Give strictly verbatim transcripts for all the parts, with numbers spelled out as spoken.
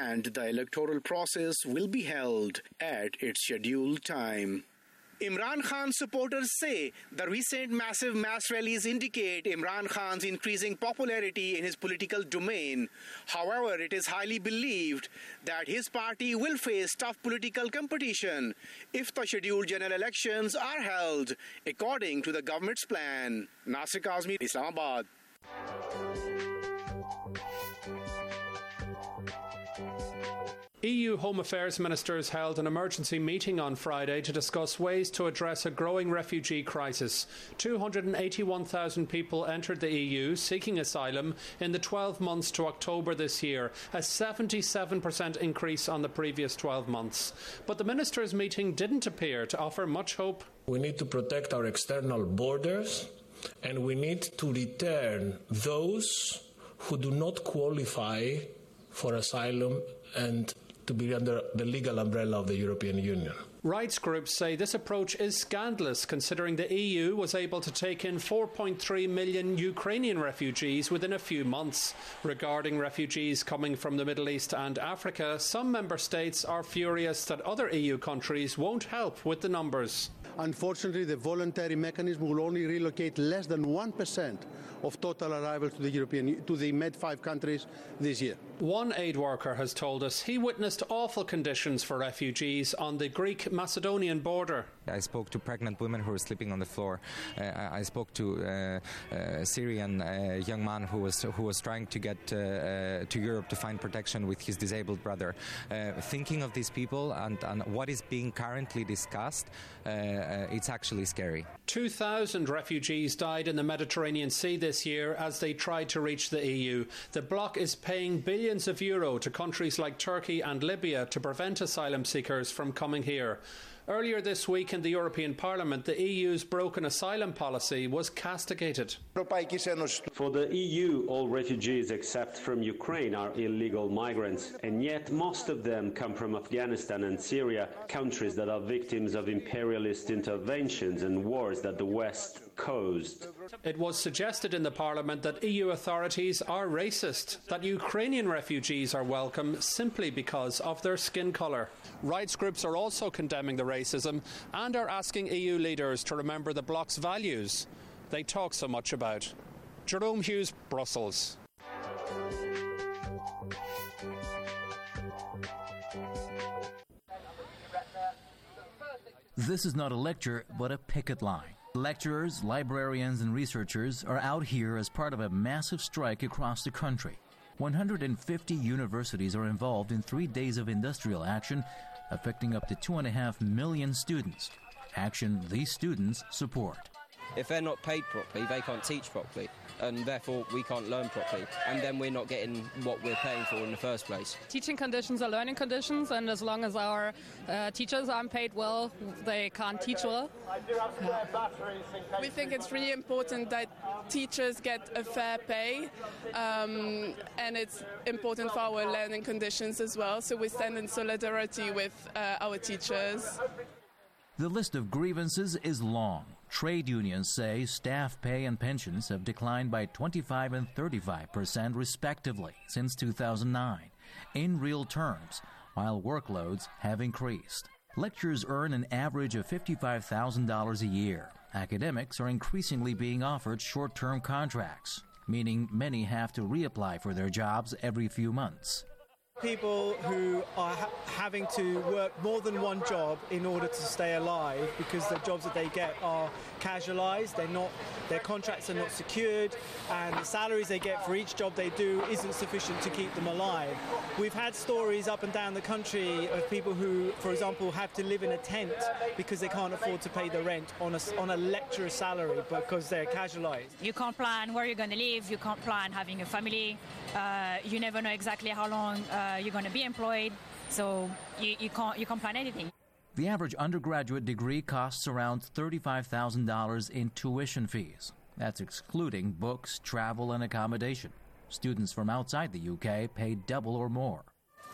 and the electoral process will be held at its scheduled time. Imran Khan supporters say the recent massive mass rallies indicate Imran Khan's increasing popularity in his political domain. However, it is highly believed that his party will face tough political competition if the scheduled general elections are held according to the government's plan. Nasir Kazmi, Islamabad. E U Home Affairs ministers held an emergency meeting on Friday to discuss ways to address a growing refugee crisis. two hundred eighty-one thousand people entered the E U seeking asylum in the twelve months to October this year, a seventy-seven percent increase on the previous twelve months. But the ministers' meeting didn't appear to offer much hope. We need to protect our external borders, and we need to return those who do not qualify for asylum and to be under the legal umbrella of the European Union. Rights groups say this approach is scandalous, considering the E U was able to take in four point three million Ukrainian refugees within a few months. Regarding refugees coming from the Middle East and Africa, some member states are furious that other E U countries won't help with the numbers. Unfortunately, the voluntary mechanism will only relocate less than one percent of total arrivals to the European to the Med five countries this year. One aid worker has told us he witnessed awful conditions for refugees on the Greek-Macedonian border. I spoke to pregnant women who were sleeping on the floor. Uh, I spoke to uh, a Syrian uh, young man who was who was trying to get uh, uh, to Europe to find protection with his disabled brother. Uh, thinking of these people and, and what is being currently discussed, uh, uh, it's actually scary. two thousand refugees died in the Mediterranean Sea this year as they tried to reach the E U. The bloc is paying billions of euro to countries like Turkey and Libya to prevent asylum seekers from coming here. Earlier this week in the European Parliament, the E U's broken asylum policy was castigated. For the E U, all refugees except from Ukraine are illegal migrants, and yet most of them come from Afghanistan and Syria, countries that are victims of imperialist interventions and wars that the West caused. It was suggested in the Parliament that E U authorities are racist, that Ukrainian refugees are welcome simply because of their skin colour. Rights groups are also condemning the racism and are asking E U leaders to remember the bloc's values they talk so much about. Jerome Hughes, Brussels. This is not a lecture, but a picket line. Lecturers, librarians, and researchers are out here as part of a massive strike across the country. one hundred fifty universities are involved in three days of industrial action, affecting up to two and a half million students. Action these students support. If they're not paid properly, they can't teach properly, and therefore we can't learn properly, and then we're not getting what we're paying for in the first place. Teaching conditions are learning conditions, and as long as our uh, teachers aren't paid well, they can't teach well. We think it's really important that teachers get a fair pay, um, and it's important for our learning conditions as well, so we stand in solidarity with uh, our teachers. The list of grievances is long. Trade unions say staff pay and pensions have declined by twenty-five and thirty-five percent respectively since two thousand nine, in real terms, while workloads have increased. Lecturers earn an average of fifty-five thousand dollars a year. Academics are increasingly being offered short-term contracts, meaning many have to reapply for their jobs every few months. People who are ha- having to work more than one job in order to stay alive because the jobs that they get are casualised, they're not, their contracts are not secured, and the salaries they get for each job they do isn't sufficient to keep them alive. We've had stories up and down the country of people who, for example, have to live in a tent because they can't afford to pay the rent on a, on a lecturer's salary because they're casualised. You can't plan where you're going to live, you can't plan having a family, uh, you never know exactly how long uh, you're going to be employed, so you, you can't you can't plan anything. The average undergraduate degree costs around thirty-five thousand dollars in tuition fees. That's excluding books, travel, and accommodation. Students from outside the U K pay double or more.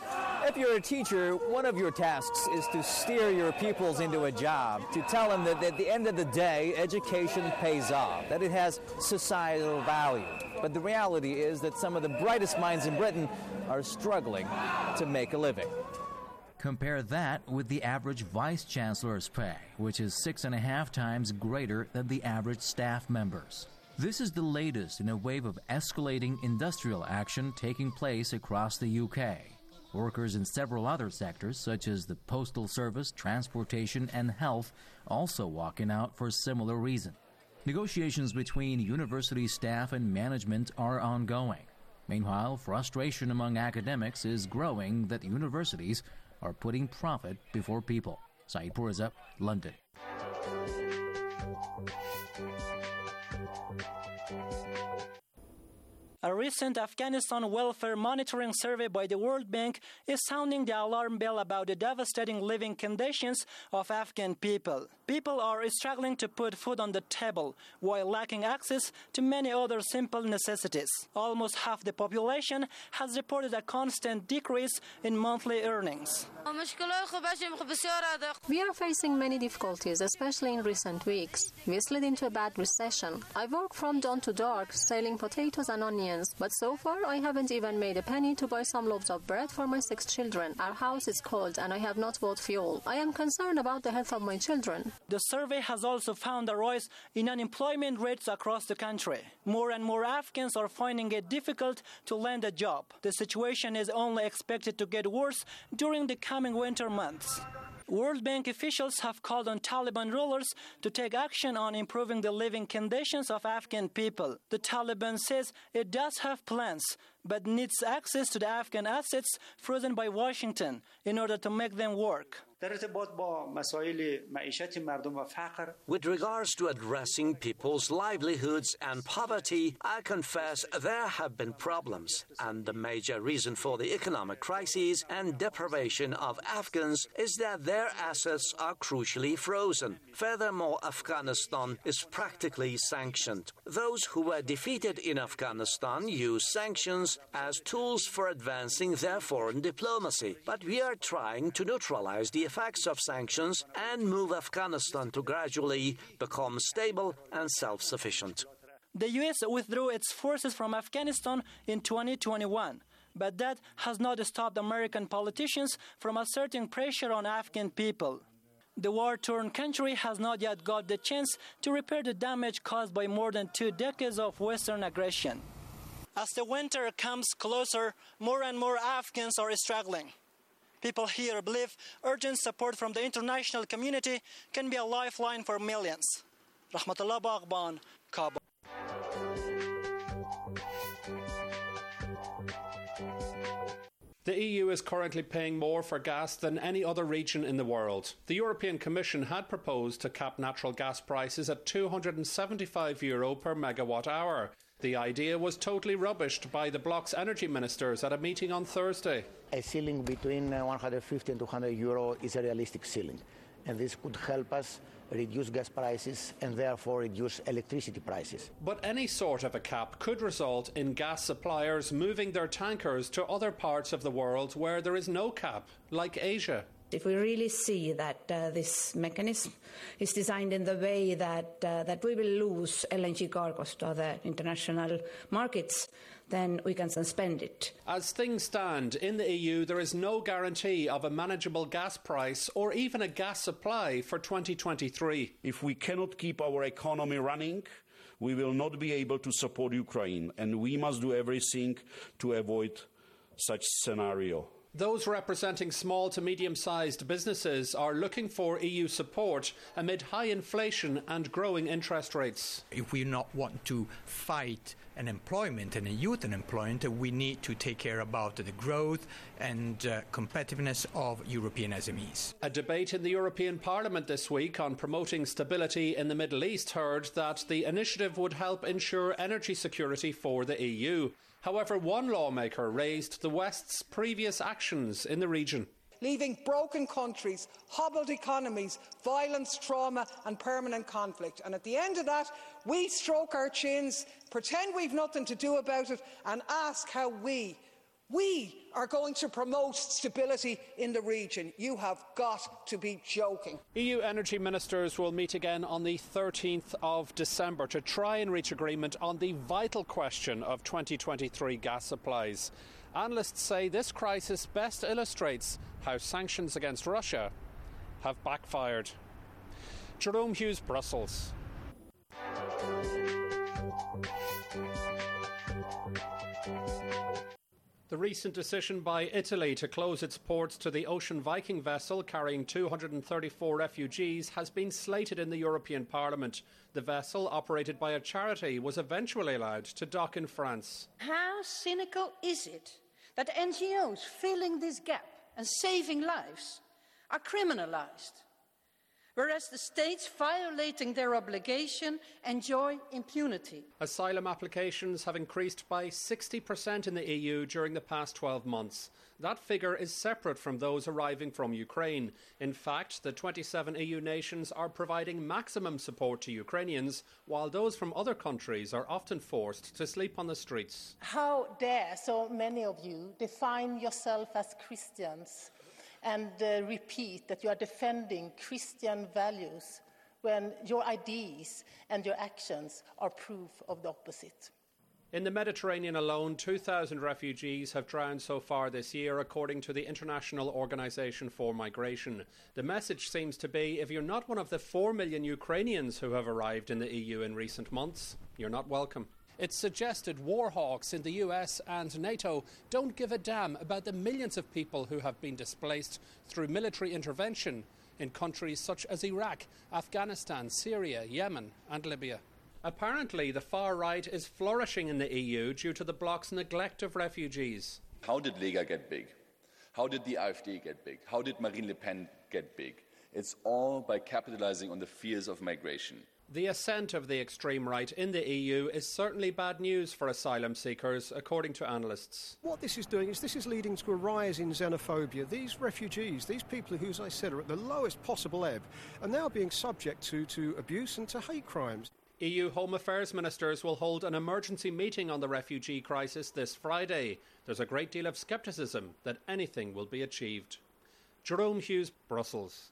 If you're a teacher, one of your tasks is to steer your pupils into a job, to tell them that at the end of the day, education pays off, that it has societal value. But the reality is that some of the brightest minds in Britain are struggling to make a living. Compare that with the average vice chancellor's pay, which is six and a half times greater than the average staff member's. This is the latest in a wave of escalating industrial action taking place across the U K. Workers in several other sectors, such as the postal service, transportation, and health, also walking out for similar reasons. Negotiations between university staff and management are ongoing. Meanwhile, frustration among academics is growing that universities are putting profit before people. Saeed Pourza, London. A recent Afghanistan welfare monitoring survey by the World Bank is sounding the alarm bell about the devastating living conditions of Afghan people. People are struggling to put food on the table while lacking access to many other simple necessities. Almost half the population has reported a constant decrease in monthly earnings. We are facing many difficulties, especially in recent weeks. We slid into a bad recession. I work from dawn to dark, selling potatoes and onions, but so far I haven't even made a penny to buy some loaves of bread for my six children. Our house is cold and I have not bought fuel. I am concerned about the health of my children. The survey has also found a rise in unemployment rates across the country. More and more Afghans are finding it difficult to land a job. The situation is only expected to get worse during the coming winter months. World Bank officials have called on Taliban rulers to take action on improving the living conditions of Afghan people. The Taliban says it does have plans, but needs access to the Afghan assets frozen by Washington in order to make them work. With regards to addressing people's livelihoods and poverty, I confess there have been problems, and the major reason for the economic crises and deprivation of Afghans is that their assets are crucially frozen. Furthermore, Afghanistan is practically sanctioned. Those who were defeated in Afghanistan use sanctions as tools for advancing their foreign diplomacy, but we are trying to neutralize the effects of sanctions and move Afghanistan to gradually become stable and self-sufficient. The U S withdrew its forces from Afghanistan in twenty twenty-one, but that has not stopped American politicians from asserting pressure on Afghan people. The war-torn country has not yet got the chance to repair the damage caused by more than two decades of Western aggression. As the winter comes closer, more and more Afghans are struggling. People here believe urgent support from the international community can be a lifeline for millions. Rahmatullah Baghban, Kabul. The E U is currently paying more for gas than any other region in the world. The European Commission had proposed to cap natural gas prices at two hundred seventy-five euro per megawatt hour. The idea was totally rubbished by the bloc's energy ministers at a meeting on Thursday. A ceiling between one hundred fifty and two hundred euro is a realistic ceiling, and this could help us reduce gas prices and therefore reduce electricity prices. But any sort of a cap could result in gas suppliers moving their tankers to other parts of the world where there is no cap, like Asia. If we really see that uh, this mechanism is designed in the way that uh, that we will lose L N G cargoes to other international markets, then we can suspend it. As things stand, in the E U there is no guarantee of a manageable gas price or even a gas supply for twenty twenty-three. If we cannot keep our economy running, we will not be able to support Ukraine, and we must do everything to avoid such scenario. Those representing small to medium-sized businesses are looking for E U support amid high inflation and growing interest rates. If we not want to fight unemployment and youth unemployment, we need to take care about the growth and uh, competitiveness of European S M Es. A debate in the European Parliament this week on promoting stability in the Middle East heard that the initiative would help ensure energy security for the E U. However, one lawmaker raised the West's previous actions in the region. Leaving broken countries, hobbled economies, violence, trauma and permanent conflict. And at the end of that, we stroke our chins, pretend we've nothing to do about it and ask how we, We are going to promote stability in the region. You have got to be joking. E U energy ministers will meet again on the thirteenth of December to try and reach agreement on the vital question of twenty twenty-three gas supplies. Analysts say this crisis best illustrates how sanctions against Russia have backfired. Jerome Hughes, Brussels. The recent decision by Italy to close its ports to the Ocean Viking vessel carrying two hundred thirty-four refugees has been slated in the European Parliament. The vessel, operated by a charity, was eventually allowed to dock in France. How cynical is it that N G Os filling this gap and saving lives are criminalised, whereas the states violating their obligation enjoy impunity? Asylum applications have increased by sixty percent in the E U during the past twelve months. That figure is separate from those arriving from Ukraine. In fact, the twenty-seven E U nations are providing maximum support to Ukrainians, while those from other countries are often forced to sleep on the streets. How dare so many of you define yourself as Christians and uh, repeat that you are defending Christian values when your ideas and your actions are proof of the opposite? In the Mediterranean alone, two thousand refugees have drowned so far this year, according to the International Organization for Migration. The message seems to be, if you're not one of the four million Ukrainians who have arrived in the E U in recent months, you're not welcome. It's suggested war hawks in the U S and NATO don't give a damn about the millions of people who have been displaced through military intervention in countries such as Iraq, Afghanistan, Syria, Yemen and Libya. Apparently, the far right is flourishing in the E U due to the bloc's neglect of refugees. How did Lega get big? How did the AfD get big? How did Marine Le Pen get big? It's all by capitalizing on the fears of migration. The ascent of the extreme right in the E U is certainly bad news for asylum seekers, according to analysts. What this is doing is this is leading to a rise in xenophobia. These refugees, these people who, as I said, are at the lowest possible ebb, are now being subject to, to abuse and to hate crimes. E U Home Affairs ministers will hold an emergency meeting on the refugee crisis this Friday. There's a great deal of scepticism that anything will be achieved. Jerome Hughes, Brussels.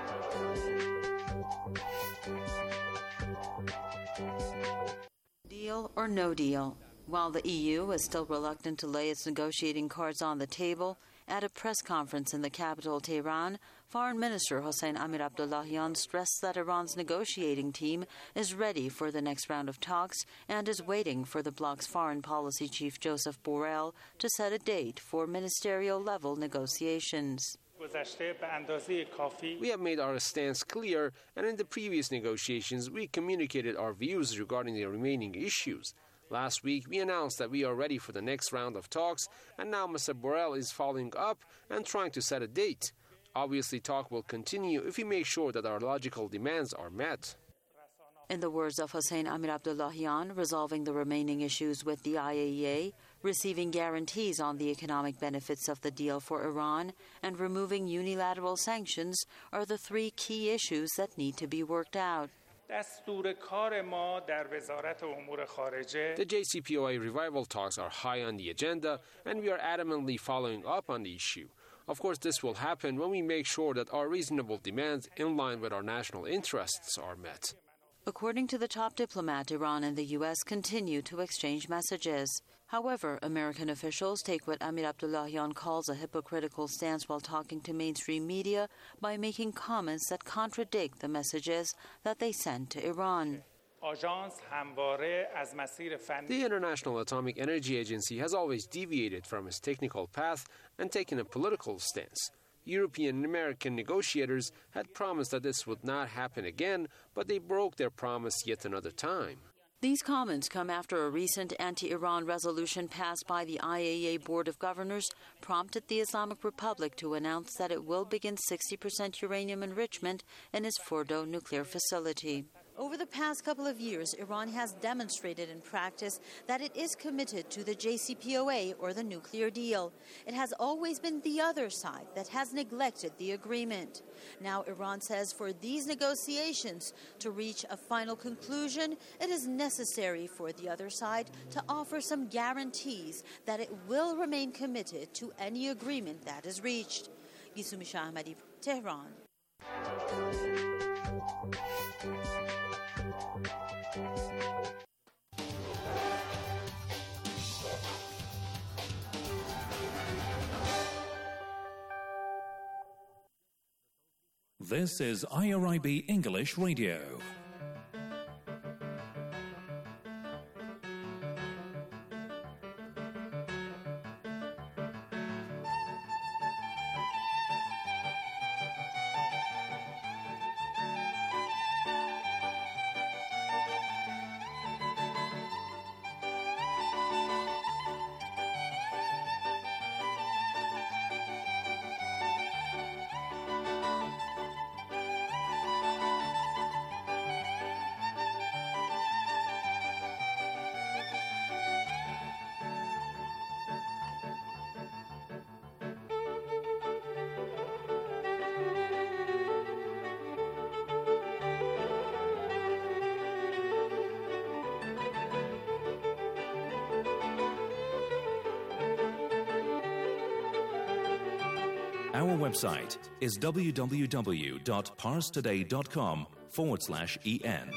Deal or no deal? While the E U is still reluctant to lay its negotiating cards on the table, at a press conference in the capital Tehran, Foreign Minister Hossein Amir-Abdollahian stressed that Iran's negotiating team is ready for the next round of talks and is waiting for the bloc's foreign policy chief Joseph Borrell to set a date for ministerial-level negotiations. We have made our stance clear, and in the previous negotiations we communicated our views regarding the remaining issues. Last week we announced that we are ready for the next round of talks, and now Mister Borrell is following up and trying to set a date. Obviously, talk will continue if we make sure that our logical demands are met. In the words of Hossein Amir-Abdollahian, resolving the remaining issues with the I A E A, receiving guarantees on the economic benefits of the deal for Iran, and removing unilateral sanctions are the three key issues that need to be worked out. The J C P O A revival talks are high on the agenda, and we are adamantly following up on the issue. Of course, this will happen when we make sure that our reasonable demands in line with our national interests are met. According to the top diplomat, Iran and the U S continue to exchange messages. However, American officials take what Amir-Abdollahian calls a hypocritical stance while talking to mainstream media by making comments that contradict the messages that they send to Iran. The International Atomic Energy Agency has always deviated from its technical path and taken a political stance. European and American negotiators had promised that this would not happen again, but they broke their promise yet another time. These comments come after a recent anti-Iran resolution passed by the I A E A Board of Governors prompted the Islamic Republic to announce that it will begin sixty percent uranium enrichment in its Fordo nuclear facility. Over the past couple of years, Iran has demonstrated in practice that it is committed to the J C P O A or the nuclear deal. It has always been the other side that has neglected the agreement. Now Iran says for these negotiations to reach a final conclusion, it is necessary for the other side to offer some guarantees that it will remain committed to any agreement that is reached. Yusumi Shah Ahmadi, Tehran. This is I R I B English Radio. Our website is www.parstoday.com forward slash en.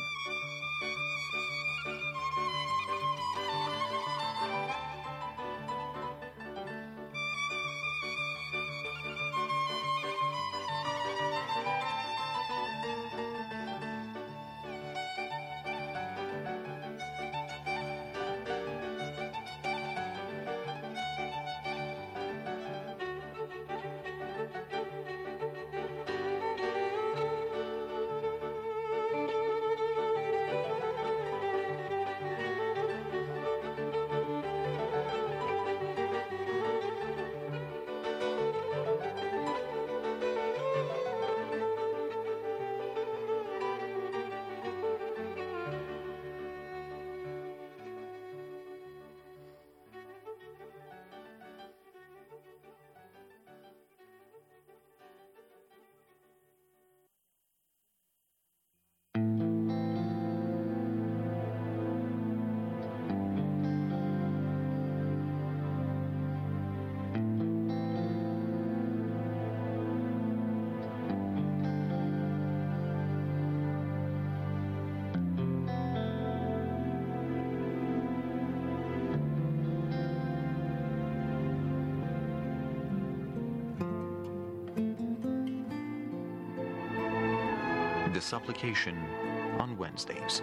The supplication on Wednesdays.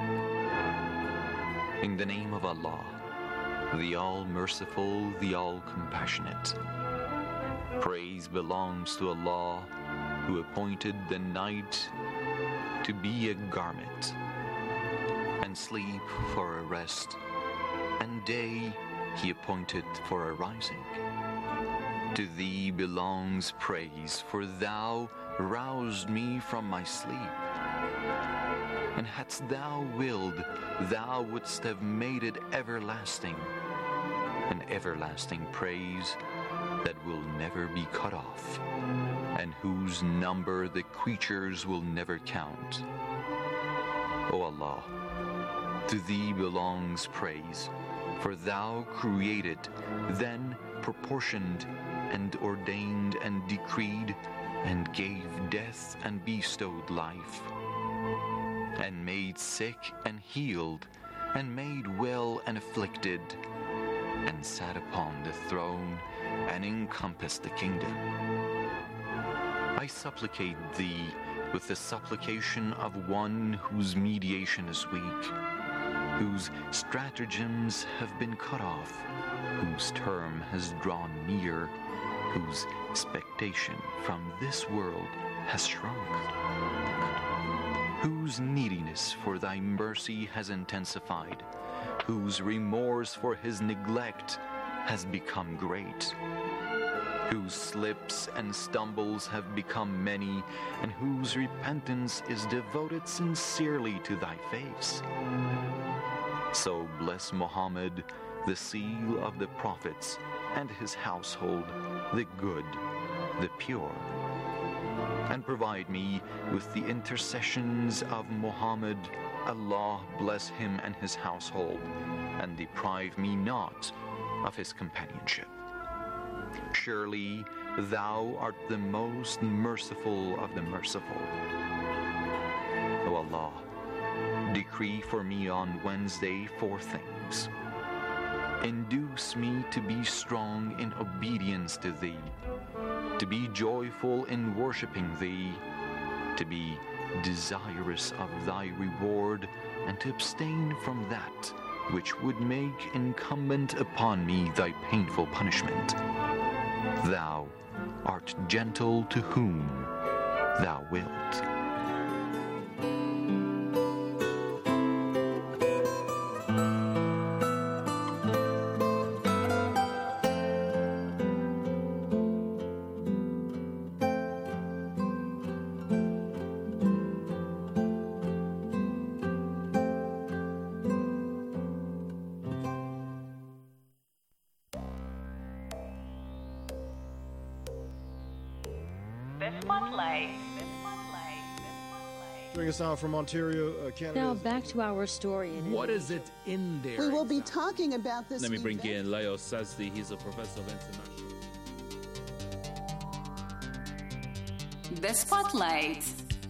In the name of Allah, the All-Merciful, the All-Compassionate. Praise belongs to Allah, who appointed the night to be a garment, and sleep for a rest, and day He appointed for a rising. To Thee belongs praise, for Thou roused me from my sleep. And hadst Thou willed, Thou wouldst have made it everlasting, an everlasting praise that will never be cut off, and whose number the creatures will never count. O Allah, to Thee belongs praise, for Thou created, then proportioned, and ordained and decreed, and gave death and bestowed life, and made sick and healed, and made well and afflicted, and sat upon the throne and encompassed the kingdom. I supplicate Thee with the supplication of one whose mediation is weak, whose stratagems have been cut off, whose term has drawn near, whose expectation from this world has shrunk, whose neediness for Thy mercy has intensified, whose remorse for his neglect has become great. whose slips and stumbles have become many, and whose repentance is devoted sincerely to thy face. So bless Muhammad, the seal of the prophets, and his household, the good, the pure. And provide me with the intercessions of Muhammad. Allah bless him and his household, and deprive me not of his companionship. Surely thou art the most merciful of the merciful. O Allah, decree for me on Wednesday four things. Induce me to be strong in obedience to thee, to be joyful in worshiping thee, to be desirous of thy reward, and to abstain from that which would make incumbent upon me thy painful punishment. Thou art gentle to whom thou wilt. Joining us now from Ontario, uh, Canada. Now back to our story. In what is it in there? We will be talking about this. Let me bring event. in Leo Sazdi. He's a professor of international. The Spotlight.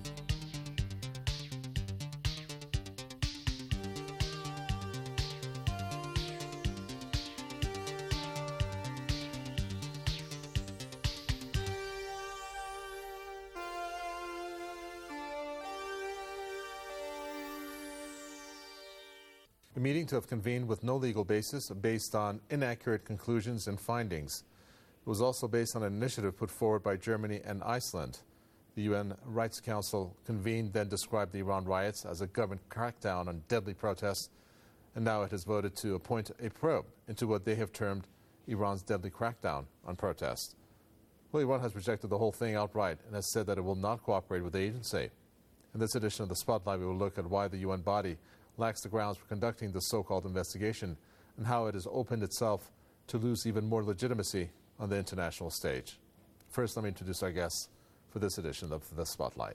A meeting to have convened with no legal basis based on inaccurate conclusions and findings. It was also based on an initiative put forward by Germany and Iceland. The U N Rights Council convened, then described the Iran riots as a government crackdown on deadly protests, and now it has voted to appoint a probe into what they have termed Iran's deadly crackdown on protests. Well, Iran has rejected the whole thing outright and has said that it will not cooperate with the agency. In this edition of The Spotlight, we will look at why the U N body lacks the grounds for conducting this so-called investigation and how it has opened itself to lose even more legitimacy on the international stage. First, let me introduce our guests for this edition of The Spotlight.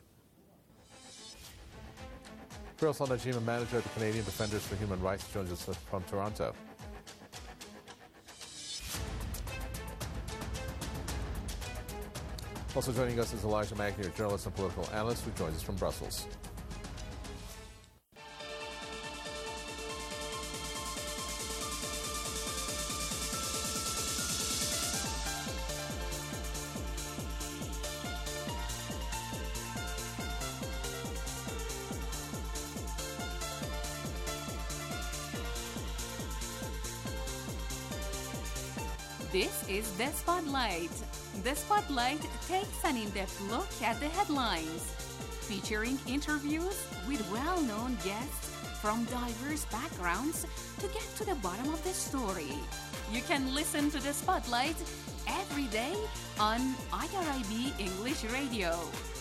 Firas Al-Najim, manager at the Canadian Defenders for Human Rights, joins us from Toronto. Also joining us is Elijah Magnier, journalist and political analyst, who joins us from Brussels. This is The Spotlight. The Spotlight takes an in-depth look at the headlines, featuring interviews with well-known guests from diverse backgrounds to get to the bottom of the story. You can listen to The Spotlight every day on I R I B English Radio.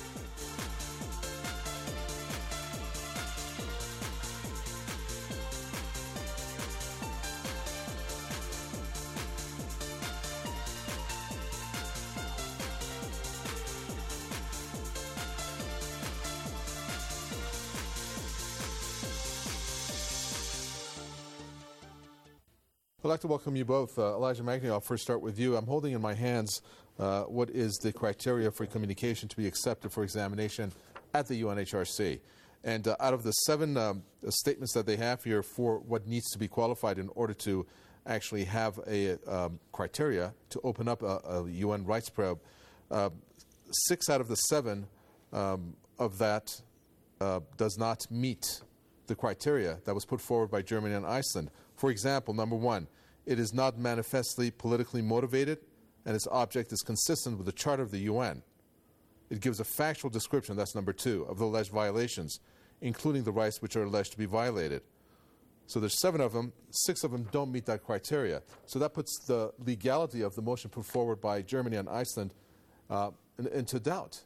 I'd like to welcome you both. Uh, Elijah Magnier, I'll first start with you. I'm holding in my hands uh, what is the criteria for communication to be accepted for examination at the U N H R C. And uh, out of the seven um, statements that they have here for what needs to be qualified in order to actually have a um, criteria to open up a, a U N rights probe, uh, six out of the seven um, of that uh, does not meet the criteria that was put forward by Germany and Iceland. For example, number one, it is not manifestly politically motivated, and its object is consistent with the Charter of the U N. It gives a factual description, that's number two, of the alleged violations, including the rights which are alleged to be violated. So there's seven of them. Six of them don't meet that criteria. So that puts the legality of the motion put forward by Germany and Iceland uh, in, into doubt.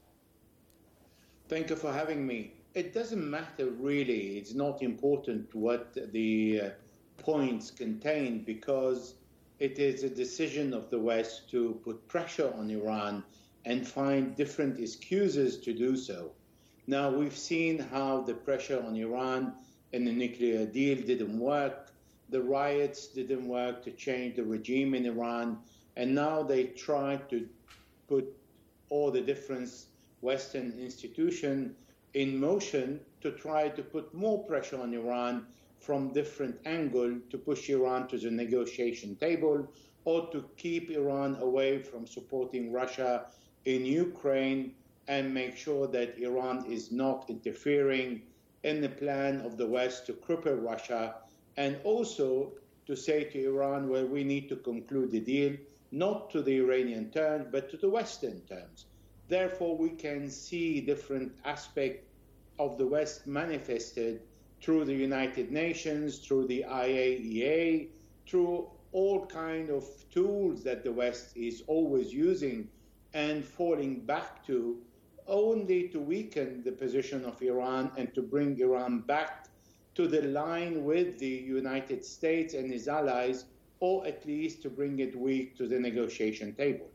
Thank you for having me. It doesn't matter really. It's not important what the uh, points contain, because it is a decision of the West to put pressure on Iran and find different excuses to do so. Now, we've seen how the pressure on Iran and the nuclear deal didn't work. The riots didn't work to change the regime in Iran. And now they try to put all the different Western institutions in motion to try to put more pressure on Iran from different angles to push Iran to the negotiation table, or to keep Iran away from supporting Russia in Ukraine and make sure that Iran is not interfering in the plan of the West to cripple Russia, and also to say to Iran, well, we need to conclude the deal, not to the Iranian terms, but to the Western terms. Therefore, we can see different aspects of the West manifested through the United Nations, through the I A E A, through all kinds of tools that the West is always using and falling back to, only to weaken the position of Iran and to bring Iran back to the line with the United States and its allies, or at least to bring it weak to the negotiation table.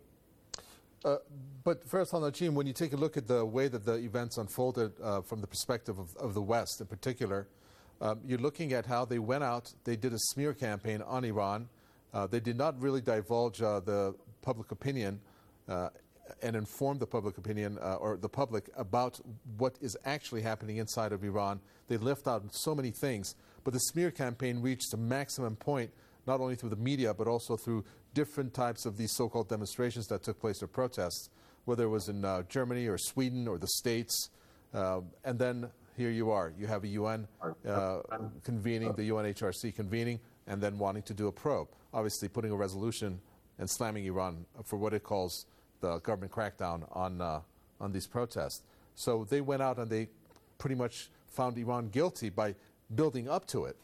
Uh, but first, Al-Najim, when you take a look at the way that the events unfolded uh, from the perspective of, of the West in particular, um, you're looking at how they went out, they did a smear campaign on Iran. Uh, they did not really divulge uh, the public opinion uh, and inform the public opinion uh, or the public about what is actually happening inside of Iran. They left out so many things. But the smear campaign reached a maximum point, not only through the media, but also through different types of these so-called demonstrations that took place or protests, whether it was in uh, Germany or Sweden or the States. Uh, and then here you are. You have a U N uh, convening, the U N H R C convening, and then wanting to do a probe. Obviously putting a resolution and slamming Iran for what it calls the government crackdown on, uh, on these protests. So they went out and they pretty much found Iran guilty by building up to it.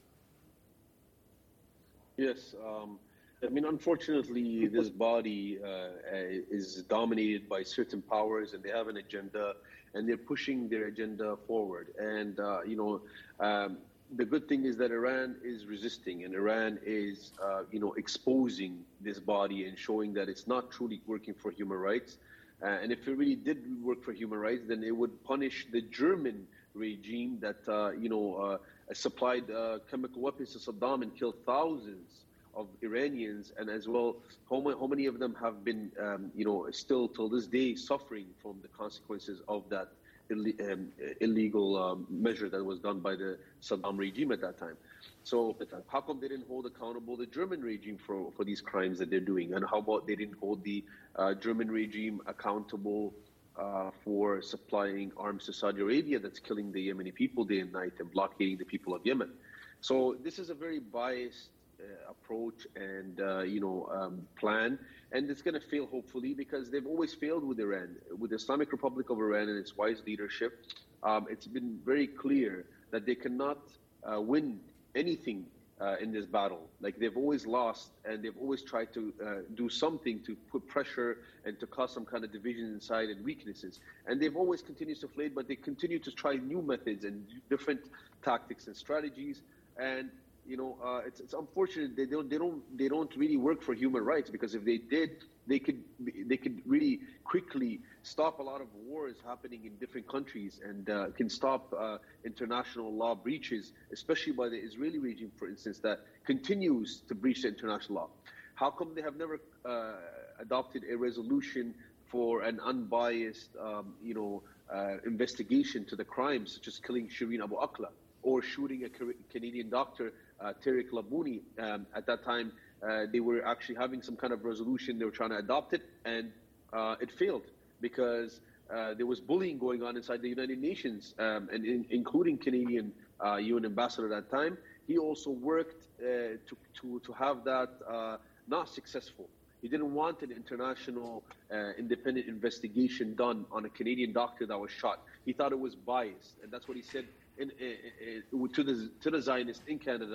Yes. Um, I mean, unfortunately, this body uh, is dominated by certain powers, and they have an agenda, and they're pushing their agenda forward. And, uh, you know, um, the good thing is that Iran is resisting, and Iran is, uh, you know, exposing this body and showing that it's not truly working for human rights. Uh, and if it really did work for human rights, then it would punish the German regime that, uh, you know, uh, supplied uh, chemical weapons to Saddam and killed thousands of Iranians, and as well, how many, how many of them have been, um, you know, still till this day suffering from the consequences of that Ill- um, illegal um, measure that was done by the Saddam regime at that time. So how come they didn't hold accountable the German regime for, for these crimes that they're doing? And how about they didn't hold the uh, German regime accountable uh, for supplying arms to Saudi Arabia that's killing the Yemeni people day and night and blockading the people of Yemen? So this is a very biased uh, approach and, uh, you know, um, plan. And it's going to fail, hopefully, because they've always failed with Iran. With the Islamic Republic of Iran and its wise leadership, um, it's been very clear that they cannot uh, win anything uh, in this battle. Like, they've always lost, and they've always tried to uh, do something to put pressure and to cause some kind of division inside and weaknesses. And they've always continued to fail, but they continue to try new methods and different tactics and strategies. And you know, uh, it's, it's unfortunate they don't they don't they don't really work for human rights, because if they did, they could they could really quickly stop a lot of wars happening in different countries, and uh, can stop uh, international law breaches, especially by the Israeli regime, for instance, that continues to breach the international law. How come they have never uh, adopted a resolution for an unbiased, um, you know, uh, investigation to the crimes, such as killing Shireen Abu Akleh or shooting a Canadian doctor, uh, Tariq Labouni? Um, at that time, uh, they were actually having some kind of resolution. They were trying to adopt it, and uh, it failed because uh, there was bullying going on inside the United Nations, um, and in, including Canadian uh, U N ambassador at that time. He also worked uh, to, to, to have that uh, not successful. He didn't want an international uh, independent investigation done on a Canadian doctor that was shot. He thought it was biased, and that's what he said in, in, in, to the to the Zionists in Canada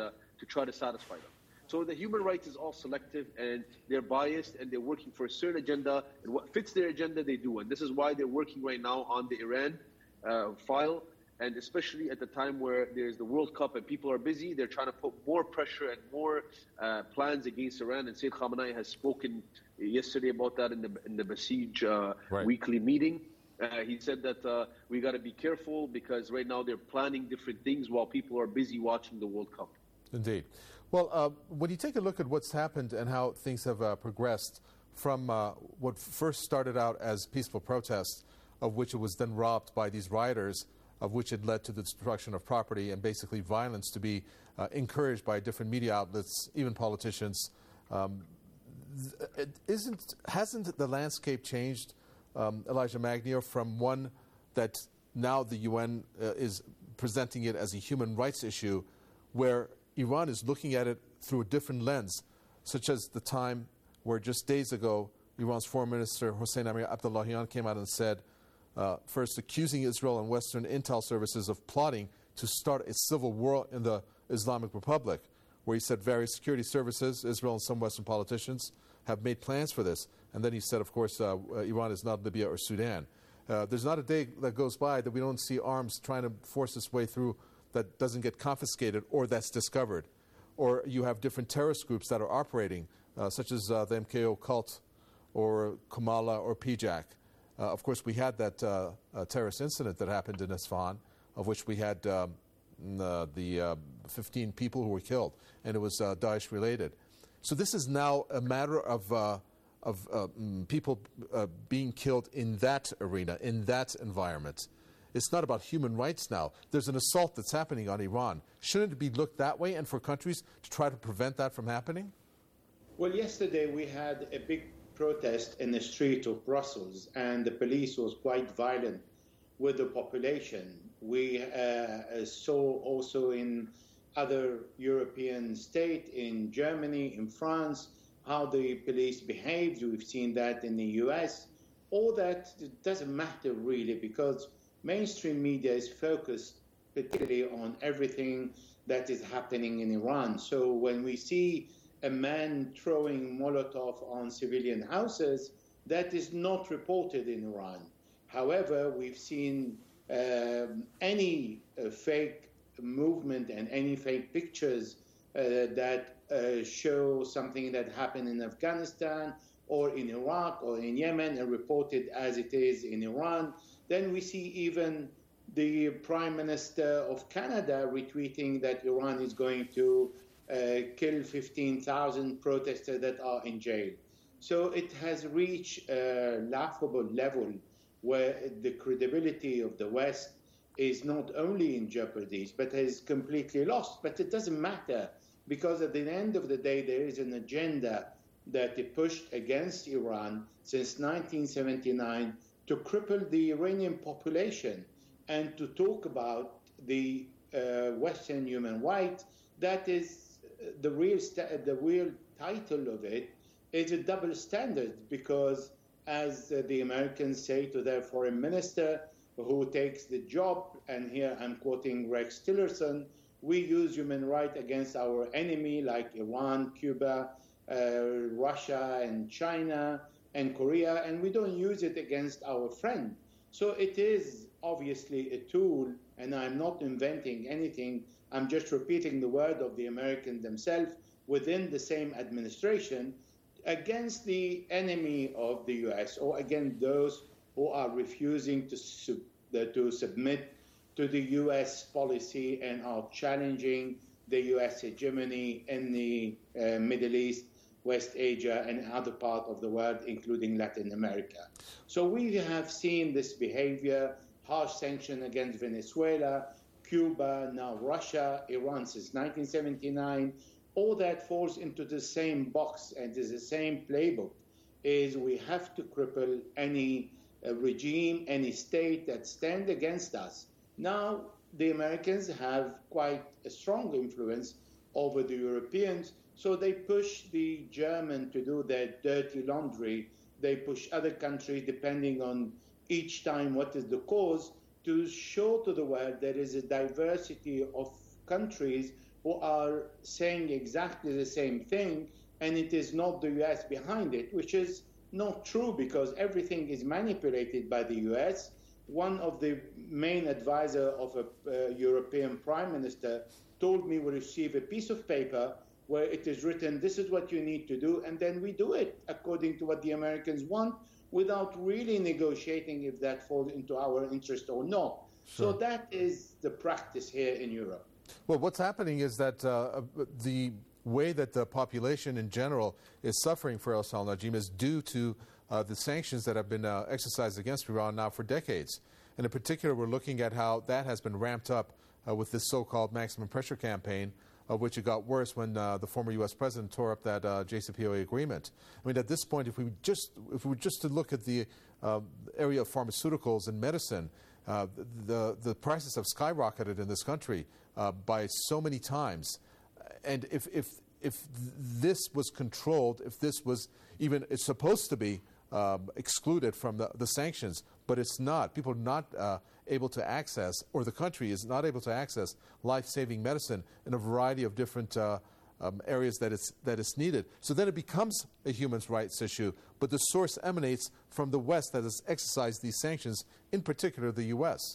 to try to satisfy them. So the human rights is all selective, and they're biased, and they're working for a certain agenda, and what fits their agenda they do. And this is why they're working right now on the Iran uh, file, and especially at the time where there's the World Cup and people are busy, they're trying to put more pressure and more uh, plans against Iran. And Sayyid Khamenei has spoken yesterday about that in the in the Basij uh, right. weekly meeting. Uh, he said that uh, we got to be careful because right now they're planning different things while people are busy watching the World Cup. Indeed. Well, uh, when you take a look at what's happened and how things have uh, progressed from uh, what first started out as peaceful protests, of which it was then robbed by these rioters, of which it led to the destruction of property and basically violence to be uh, encouraged by different media outlets, even politicians, um, it isn't, hasn't the landscape changed, um, Elijah Magnier, from one that now the U N uh, is presenting it as a human rights issue, where Iran is looking at it through a different lens, such as the time where just days ago Iran's Foreign Minister Hossein Amir Abdullahian came out and said, uh, first accusing Israel and Western intel services of plotting to start a civil war in the Islamic Republic, where he said various security services, Israel and some Western politicians, have made plans for this. And then he said, of course, uh, uh, Iran is not Libya or Sudan. Uh, there's not a day that goes by that we don't see arms trying to force its way through that doesn't get confiscated or that's discovered. Or you have different terrorist groups that are operating, uh, such as uh, the M K O cult or Kamala or P J A C. Uh, of course, we had that uh, uh, terrorist incident that happened in Isfahan, of which we had um, the, the uh, fifteen people who were killed, and it was uh, Daesh related. So this is now a matter of, uh, of uh, people uh, being killed in that arena, in that environment. It's not about human rights now. There's an assault that's happening on Iran. Shouldn't it be looked that way, and for countries to try to prevent that from happening? Well, yesterday we had a big protest in the street of Brussels, and the police was quite violent with the population. We uh, saw also in other European states, in Germany, in France, how the police behaved. We've seen that in the U S. All that doesn't matter really, because mainstream media is focused particularly on everything that is happening in Iran. So when we see a man throwing Molotov on civilian houses, that is not reported in Iran. However, we've seen um, any uh, fake movement and any fake pictures uh, that uh, show something that happened in Afghanistan or in Iraq or in Yemen and reported as it is in Iran. Then we see even the Prime Minister of Canada retweeting that Iran is going to uh, kill fifteen thousand protesters that are in jail. So it has reached a laughable level where the credibility of the West is not only in jeopardy, but is completely lost. But it doesn't matter, because at the end of the day, there is an agenda that is pushed against Iran since nineteen seventy-nine to cripple the Iranian population and to talk about the uh, Western human rights. That is the real st- the real title of it is a double standard, because as uh, the Americans say to their foreign minister who takes the job, and here I'm quoting Rex Tillerson, we use human rights against our enemy like Iran, Cuba, uh, Russia and China and Korea, and we don't use it against our friend. So it is obviously a tool, and I'm not inventing anything. I'm just repeating the word of the Americans themselves within the same administration against the enemy of the U S, or against those who are refusing to, sub- to submit to the U S policy and are challenging the U S hegemony in the uh, Middle East, West Asia, and other parts of the world, including Latin America. So we have seen this behavior, harsh sanction against Venezuela, Cuba, now Russia, Iran since nineteen seventy-nine. All that falls into the same box and is the same playbook, is we have to cripple any uh, regime, any state that stand against us. Now, the Americans have quite a strong influence over the Europeans, so they push the German to do their dirty laundry. They push other countries, depending on each time what is the cause, to show to the world there is a diversity of countries who are saying exactly the same thing, and it is not the U S behind it, which is not true because everything is manipulated by the U S. One of the main advisor of a uh, European prime minister told me we receive a piece of paper where it is written, this is what you need to do, and then we do it according to what the Americans want without really negotiating if that falls into our interest or not. Sure. So that is the practice here in Europe. Well, what's happening is that uh, the way that the population in general is suffering for El Sal Najim is due to uh, the sanctions that have been uh, exercised against Iran now for decades. And in particular, we're looking at how that has been ramped up uh, with this so-called maximum pressure campaign, of which it got worse when uh, the former U S president tore up that uh, J C P O A agreement. I mean, at this point, if we just if we were just to look at the uh, area of pharmaceuticals and medicine, uh, the the prices have skyrocketed in this country uh, by so many times. And if if if this was controlled, if this was even it's supposed to be um, excluded from the, the sanctions, but it's not. People are not uh, able to access, or the country is not able to access life-saving medicine in a variety of different uh, um, areas that it's that it's needed. So then it becomes a human rights issue, but the source emanates from the West that has exercised these sanctions, in particular the U S.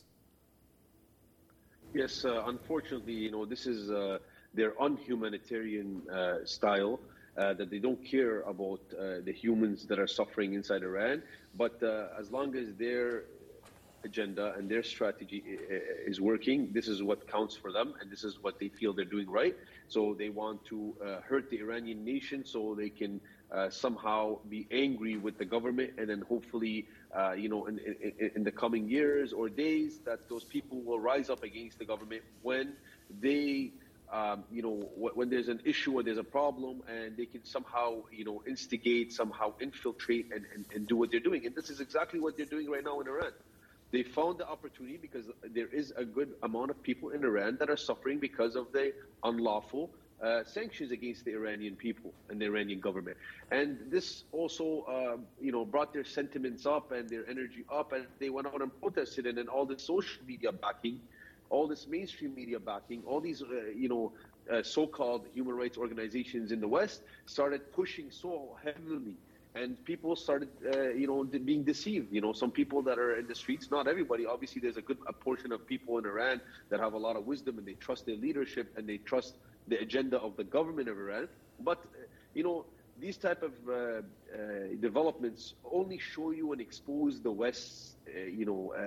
Yes, uh, unfortunately, you know, this is uh, their unhumanitarian uh, style. Uh, that they don't care about uh, the humans that are suffering inside Iran, but uh, as long as their agenda and their strategy is working, this is what counts for them, and this is what they feel they're doing right. So they want to uh, hurt the Iranian nation so they can uh, somehow be angry with the government, and then hopefully, uh, you know, in, in, in the coming years or days, that those people will rise up against the government when they Um, you know, when there's an issue or there's a problem, and they can somehow, you know, instigate, somehow infiltrate and, and, and do what they're doing. And this is exactly what they're doing right now in Iran. They found the opportunity because there is a good amount of people in Iran that are suffering because of the unlawful uh, sanctions against the Iranian people and the Iranian government. And this also, uh, you know, brought their sentiments up and their energy up, and they went out and protested, and then all the social media backing, all this mainstream media backing, all these, uh, you know, uh, so-called human rights organizations in the West started pushing so heavily, and people started, uh, you know, being deceived. You know, some people that are in the streets, not everybody. Obviously, there's a good a portion of people in Iran that have a lot of wisdom, and they trust their leadership, and they trust the agenda of the government of Iran. But, uh, you know, these type of uh, uh, developments only show you and expose the West's, uh, you know, uh,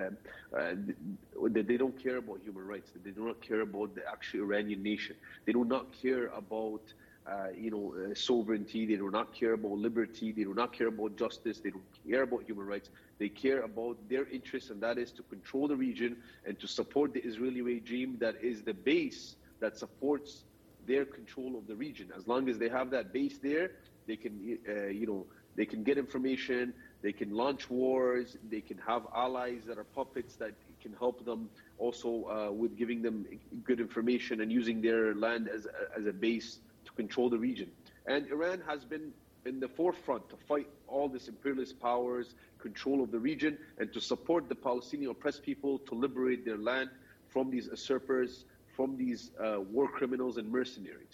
uh, that they don't care about human rights, that they do not care about the actual Iranian nation. They do not care about, uh, you know, uh, sovereignty. They do not care about liberty. They do not care about justice. They don't care about human rights. They care about their interests, and that is to control the region and to support the Israeli regime that is the base that supports their control of the region. As long as they have that base there, they can, uh, you know, they can get information, they can launch wars, they can have allies that are puppets that can help them also uh, with giving them good information and using their land as a, as a base to control the region. And Iran has been in the forefront to fight all these imperialist powers, control of the region, and to support the Palestinian oppressed people to liberate their land from these usurpers, from these uh, war criminals and mercenaries.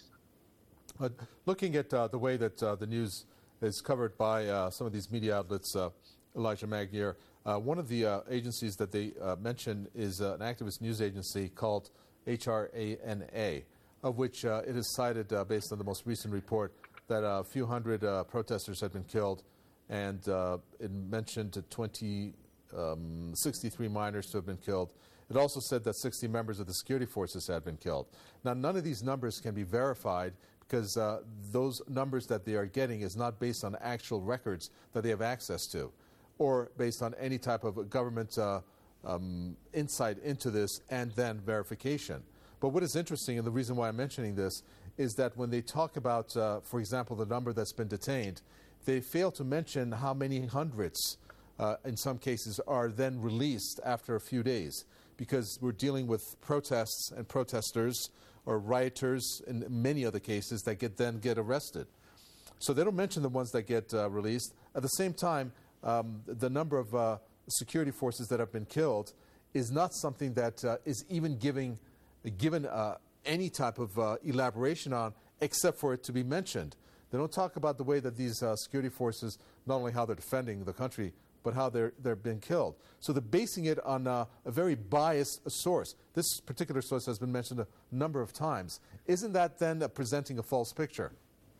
But looking at uh, the way that uh, the news is covered by uh, some of these media outlets, uh, Elijah Magnier, uh, one of the uh, agencies that they uh, mention is uh, an activist news agency called H R A N A, of which uh, it is cited uh, based on the most recent report that a few hundred uh, protesters had been killed, and uh, it mentioned twenty, um, sixty-three minors to have been killed. It also said that sixty members of the security forces had been killed. Now, none of these numbers can be verified because uh, those numbers that they are getting is not based on actual records that they have access to, or based on any type of government uh, um, insight into this and then verification. But what is interesting, and the reason why I'm mentioning this, is that when they talk about, uh, for example, the number that's been detained, they fail to mention how many hundreds, uh, in some cases, are then released after a few days, because we're dealing with protests and protesters or rioters in many other cases that get then get arrested. So they don't mention the ones that get uh, released. At the same time, um, the number of uh, security forces that have been killed is not something that uh, is even giving, given uh, any type of uh, elaboration on, except for it to be mentioned. They don't talk about the way that these uh, security forces, not only how they're defending the country, but how they're, they're being killed. So they're basing it on uh, a very biased source. This particular source has been mentioned a number of times. Isn't that then uh, presenting a false picture?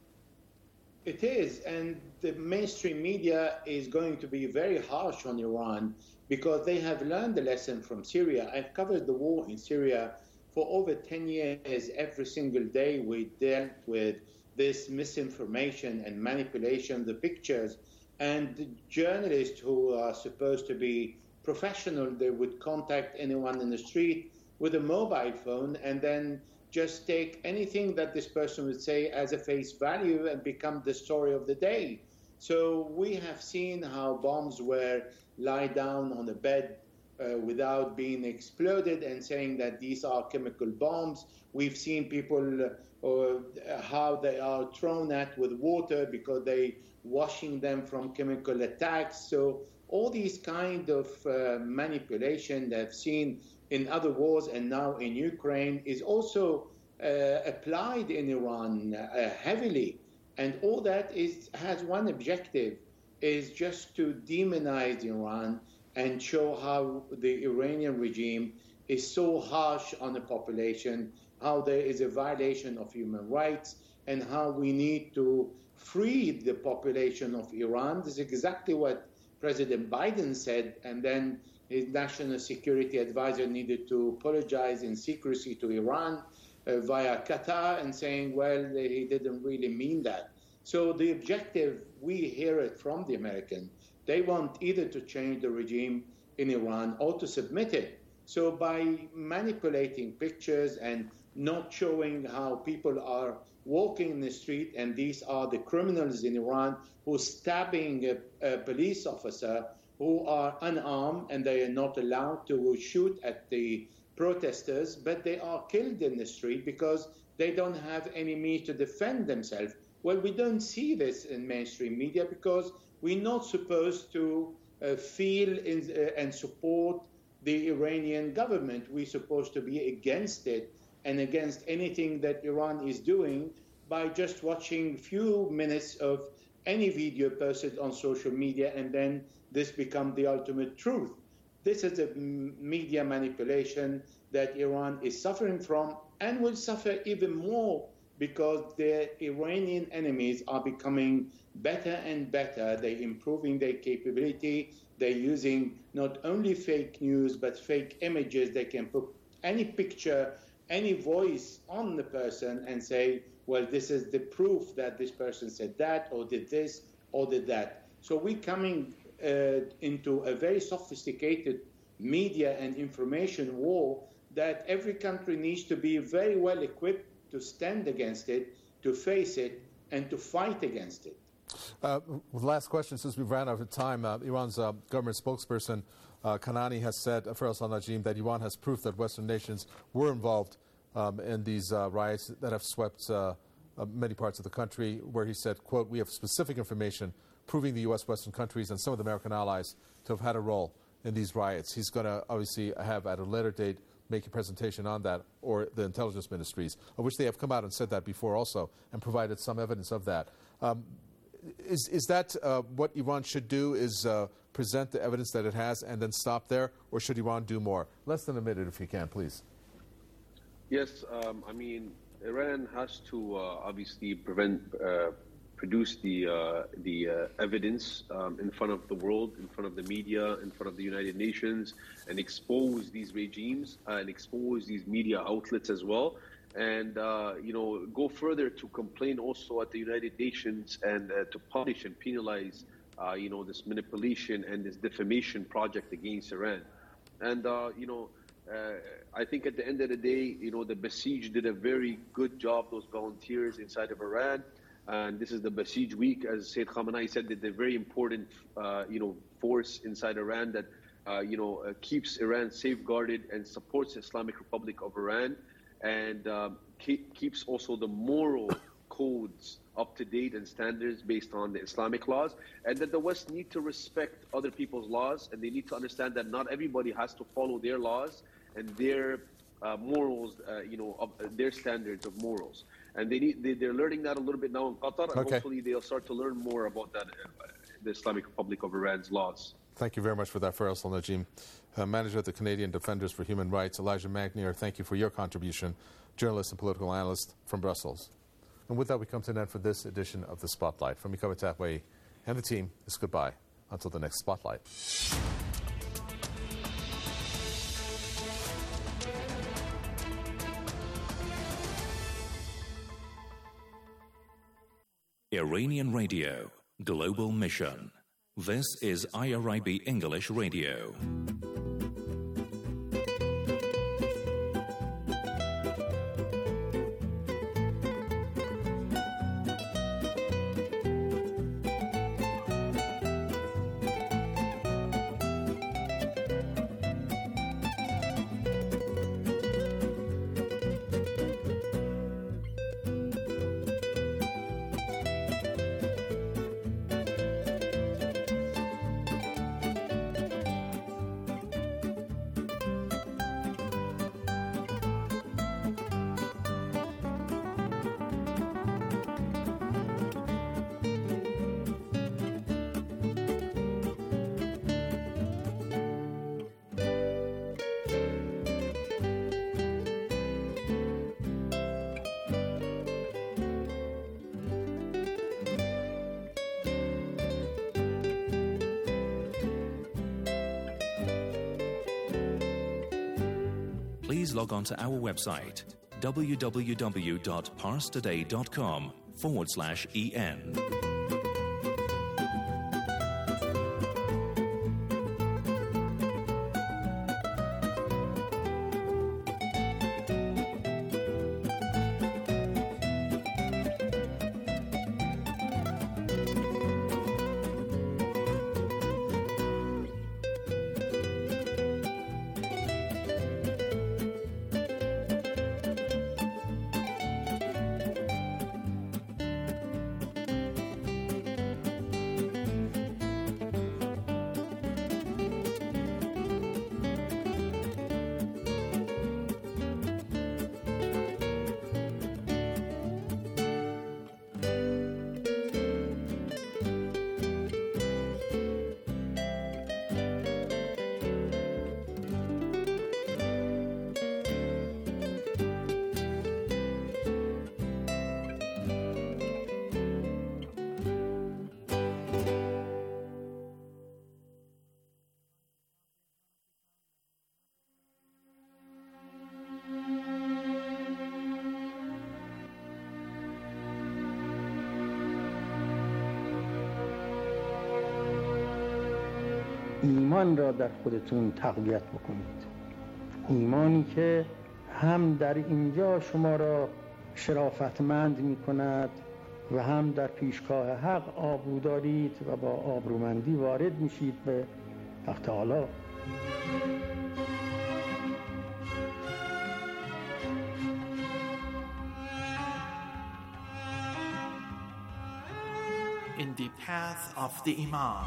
It is, and the mainstream media is going to be very harsh on Iran because they have learned the lesson from Syria. I've covered the war in Syria for over ten years. Every single day we dealt with this misinformation and manipulation, the pictures, and the journalists who are supposed to be professional, they would contact anyone in the street with a mobile phone and then just take anything that this person would say as a face value and become the story of the day. So we have seen how bombs were lie down on a bed uh, without being exploded and saying that these are chemical bombs. We've seen people uh, or how they are thrown at with water because they washing them from chemical attacks. So all these kind of uh, manipulation that I've seen in other wars and now in Ukraine is also uh, applied in Iran uh, heavily. And all that is has one objective, is just to demonize Iran and show how the Iranian regime is so harsh on the population, how there is a violation of human rights, and how we need to free the population of Iran. This is exactly what President Biden said, and then his national security advisor needed to apologize in secrecy to Iran uh, via Qatar and saying, well, he didn't really mean that. So the objective, we hear it from the Americans, they want either to change the regime in Iran or to submit it. So by manipulating pictures and not showing how people are walking in the street, and these are the criminals in Iran who are stabbing a, a police officer, who are unarmed and they are not allowed to shoot at the protesters, but they are killed in the street because they don't have any means to defend themselves. Well, we don't see this in mainstream media because we're not supposed to uh, feel in, uh, and support the Iranian government. We're supposed to be against it and against anything that Iran is doing by just watching few minutes of any video posted on social media, and then this becomes the ultimate truth. This is a media manipulation that Iran is suffering from and will suffer even more because their Iranian enemies are becoming better and better. They're improving their capability. They're using not only fake news, but fake images. They can put any picture, any voice on the person and say, well, this is the proof that this person said that or did this or did that. So we're coming uh, into a very sophisticated media and information war that every country needs to be very well equipped to stand against it, to face it, and to fight against it. Uh, last question, since we've ran out of time. Uh, Iran's uh, government spokesperson, uh, Kanani, has said, uh, Faisal al-Najim, that Iran has proof that Western nations were involved um, in these uh, riots that have swept uh, uh, many parts of the country, where he said, quote, we have specific information proving the U S, Western countries, and some of the American allies to have had a role in these riots. He's going to obviously have, at a later date, make a presentation on that, or the intelligence ministries, of which they have come out and said that before also, and provided some evidence of that. Um, is, is that uh, what Iran should do, is uh, present the evidence that it has and then stop there, or should Iran do more? Less than a minute, if you can, please. Yes, um, I mean, Iran has to uh, obviously prevent, uh, produce the uh, the uh, evidence um, in front of the world, in front of the media, in front of the United Nations, and expose these regimes uh, and expose these media outlets as well. And, uh, you know, go further to complain also at the United Nations and uh, to punish and penalize, uh, you know, this manipulation and this defamation project against Iran. And, uh, you know, uh, I think at the end of the day, you know, the Basij did a very good job, those volunteers inside of Iran. And this is the Basij week, as Sayyid Khamenei said, that they're very important, uh, you know, force inside Iran that, uh, you know, uh, keeps Iran safeguarded and supports the Islamic Republic of Iran, and um, keep, keeps also the moral codes up to date and standards based on the Islamic laws, and that the West need to respect other people's laws, and they need to understand that not everybody has to follow their laws and their uh, morals, uh, you know, of uh, their standards of morals. And they need, they, they're learning that a little bit now in Qatar, and Okay. hopefully they'll start to learn more about that, uh, the Islamic Republic of Iran's laws. Thank you very much for that, Faisal Najim. Uh, manager at the Canadian Defenders for Human Rights, Elijah Magnier, thank you for your contribution, journalist and political analyst from Brussels. And with that, we come to an end for this edition of The Spotlight. From Mikawa Tapwe and the team, it's goodbye until the next Spotlight. Iranian Radio, Global Mission. This is I R I B English Radio. Please log on to our website, www.parstoday.com forward slash EN. ایمان را در خودتون تقویت بکنید. ایمانی که هم در اینجا شما را شرافتمند می کند و هم در پیشگاه حق آبرو دارید و با آبرومندی وارد میشید به حق تعالی. In the path of the Imam.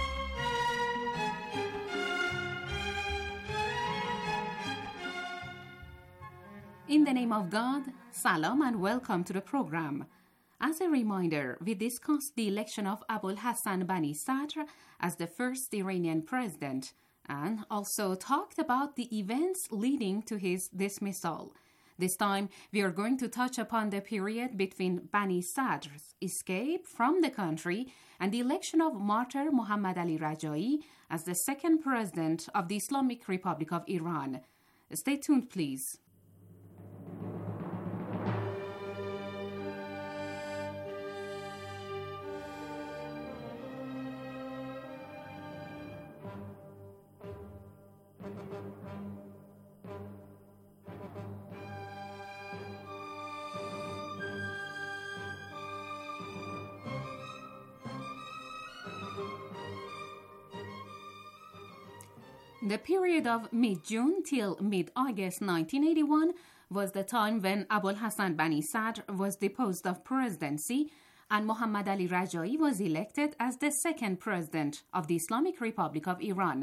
In the name of God, salam and welcome to the program. As a reminder, we discussed the election of Abul Hassan Bani Sadr as the first Iranian president and also talked about the events leading to his dismissal. This time, we are going to touch upon the period between Bani Sadr's escape from the country and the election of martyr Muhammad Ali Rajai as the second president of the Islamic Republic of Iran. Stay tuned, please. The period of mid-June till mid-August nineteen eighty-one was the time when Abul Hassan Bani Sadr was deposed of presidency and Muhammad Ali Rajai was elected as the second president of the Islamic Republic of Iran.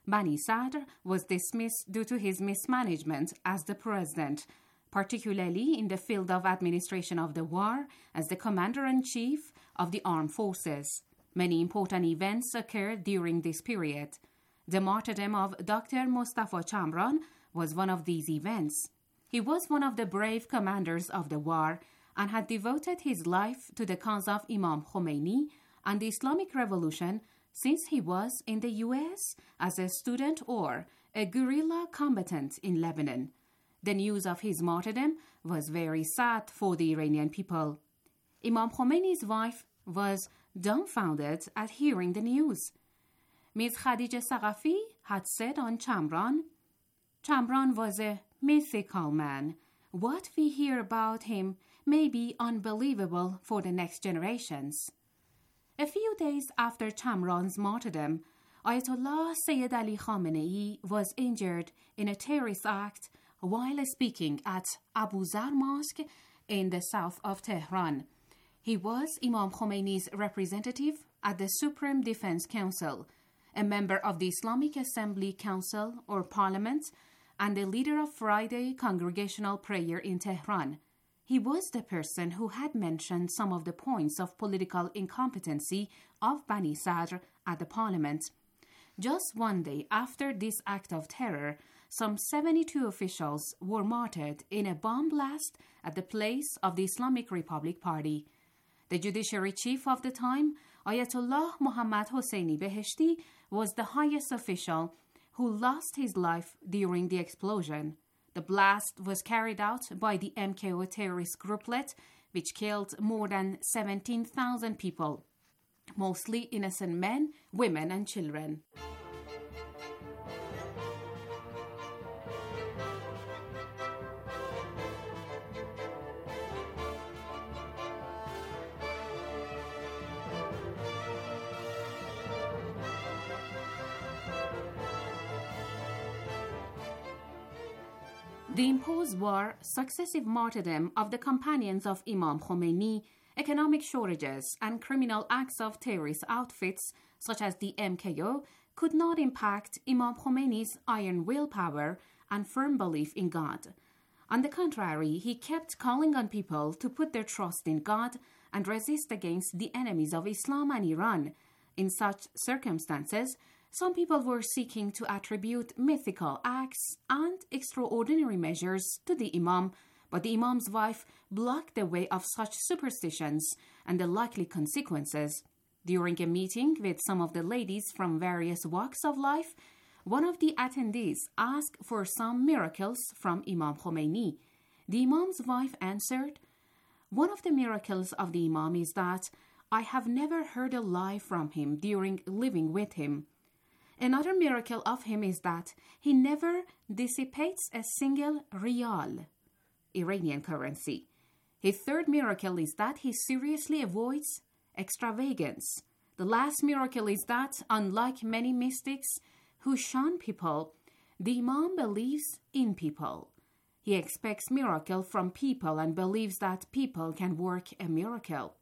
Bani Sadr was dismissed due to his mismanagement as the president, particularly in the field of administration of the war as the commander-in-chief of the armed forces. Many important events occurred during this period. The martyrdom of Doctor Mustafa Chamran was one of these events. He was one of the brave commanders of the war and had devoted his life to the cause of Imam Khomeini and the Islamic Revolution since he was in the U S as a student or a guerrilla combatant in Lebanon. The news of his martyrdom was very sad for the Iranian people. Imam Khomeini's wife was dumbfounded at hearing the news. Miz Khadija Saqafi had said on Chamran, Chamran was a mythical man. What we hear about him may be unbelievable for the next generations. A few days after Chamran's martyrdom, Ayatollah Sayyid Ali Khamenei was injured in a terrorist act while speaking at Abu Zar Mosque in the south of Tehran. He was Imam Khomeini's representative at the Supreme Defense Council, a member of the Islamic Assembly Council or Parliament, and the leader of Friday Congregational Prayer in Tehran. He was the person who had mentioned some of the points of political incompetency of Bani Sadr at the Parliament. Just one day after this act of terror, some seventy-two officials were martyred in a bomb blast at the place of the Islamic Republic Party. The judiciary chief of the time, Ayatollah Muhammad Hosseini Beheshti, was the highest official who lost his life during the explosion. The blast was carried out by the M K O terrorist grouplet, which killed more than seventeen thousand people, mostly innocent men, women, and children. The imposed war, successive martyrdom of the companions of Imam Khomeini, economic shortages, and criminal acts of terrorist outfits such as the M K O could not impact Imam Khomeini's iron willpower and firm belief in God. On the contrary, he kept calling on people to put their trust in God and resist against the enemies of Islam and Iran. In such circumstances, some people were seeking to attribute mythical acts and extraordinary measures to the Imam, but the Imam's wife blocked the way of such superstitions and the likely consequences. During a meeting with some of the ladies from various walks of life, one of the attendees asked for some miracles from Imam Khomeini. The Imam's wife answered, "One of the miracles of the Imam is that I have never heard a lie from him during living with him. Another miracle of him is that he never dissipates a single rial, Iranian currency. His third miracle is that he seriously avoids extravagance. The last miracle is that, unlike many mystics who shun people, the Imam believes in people. He expects miracle from people and believes that people can work a miracle."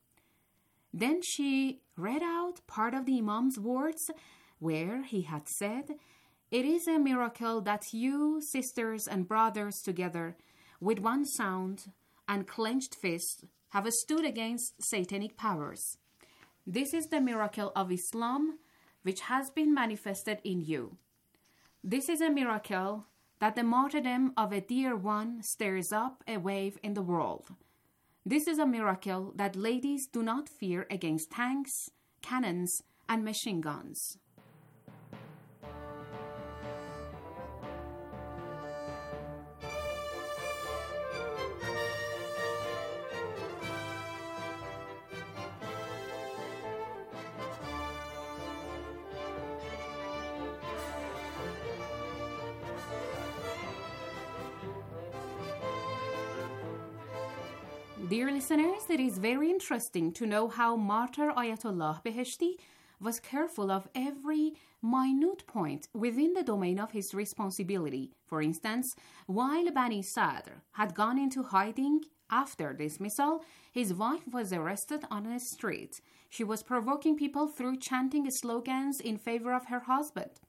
Then she read out part of the Imam's words where he had said, "It is a miracle that you, sisters and brothers together, with one sound and clenched fist, have stood against satanic powers. This is the miracle of Islam, which has been manifested in you. This is a miracle that the martyrdom of a dear one stirs up a wave in the world. This is a miracle that ladies do not fear against tanks, cannons, and machine guns." Dear listeners, it is very interesting to know how Martyr Ayatollah Beheshti was careful of every minute point within the domain of his responsibility. For instance, while Bani Sadr had gone into hiding after dismissal, his wife was arrested on a street. She was provoking people through chanting slogans in favor of her husband.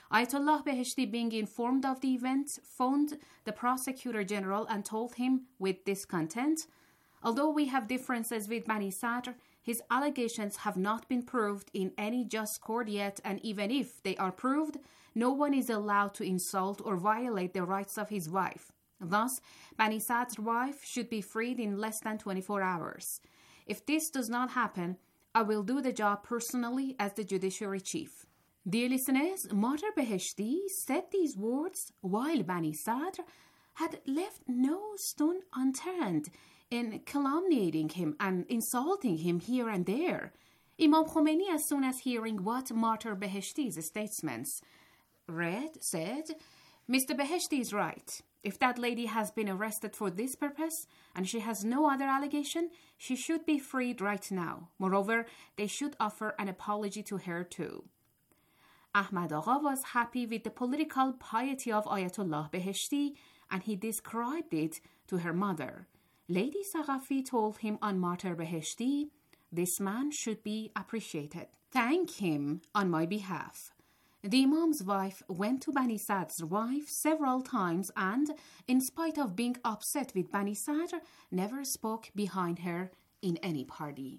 Ayatollah Beheshti, being informed of the event, phoned the prosecutor general and told him with discontent, although we have differences with Bani Sadr, his allegations have not been proved in any just court yet, and even if they are proved, no one is allowed to insult or violate the rights of his wife. Thus, Bani Sadr's wife should be freed in less than twenty-four hours. If this does not happen, I will do the job personally as the judiciary chief. Dear listeners, Martyr Beheshti said these words while Bani Sadr had left no stone unturned in calumniating him and insulting him here and there. Imam Khomeini, as soon as hearing what Martyr Beheshti's statements read, said, Mister Beheshti is right. If that lady has been arrested for this purpose and she has no other allegation, she should be freed right now. Moreover, they should offer an apology to her too. Ahmad Agha was happy with the political piety of Ayatollah Beheshti, and he described it to her mother. Lady Saghafi told him on Martyr Beheshti, this man should be appreciated. Thank him on my behalf. The Imam's wife went to Bani Sadr's wife several times and, in spite of being upset with Bani Sadr, never spoke behind her in any party.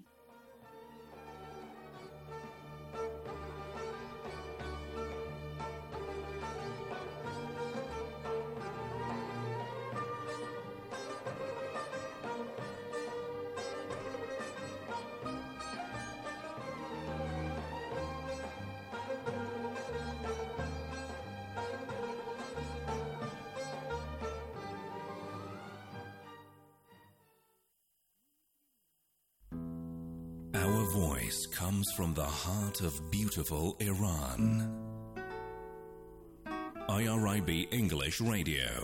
Our voice comes from the heart of beautiful Iran. I R I B English Radio.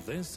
This